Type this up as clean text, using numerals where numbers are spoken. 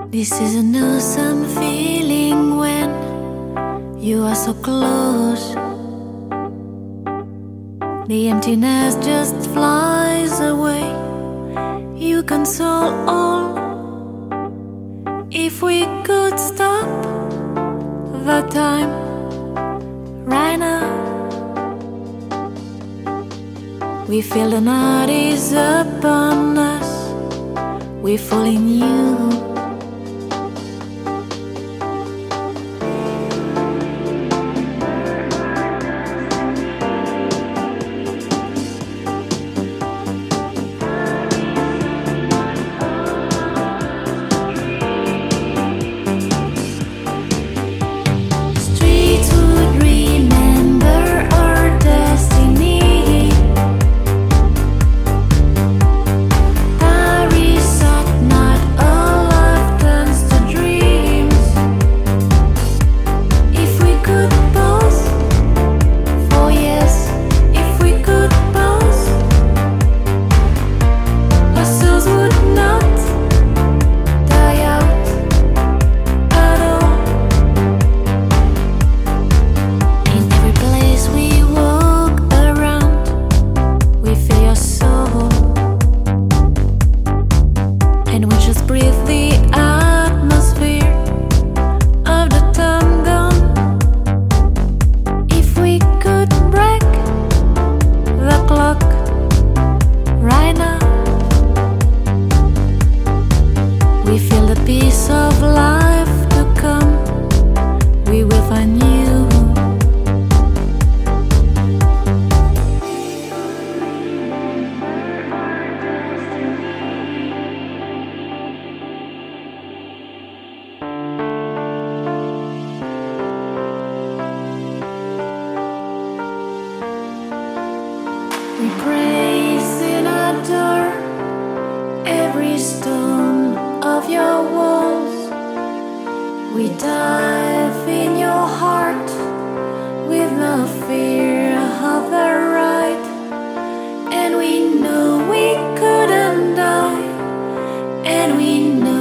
This is an awesome feeling when you are so close. The emptiness just flies away. You console all. If we could stop the time right now, we feel the night is upon us. We fall in you. We feel the peace of life to come. We will find you. We praise and adore every stone of your walls. We dive in your heart with no fear of the right. And we know we couldn't die, and we know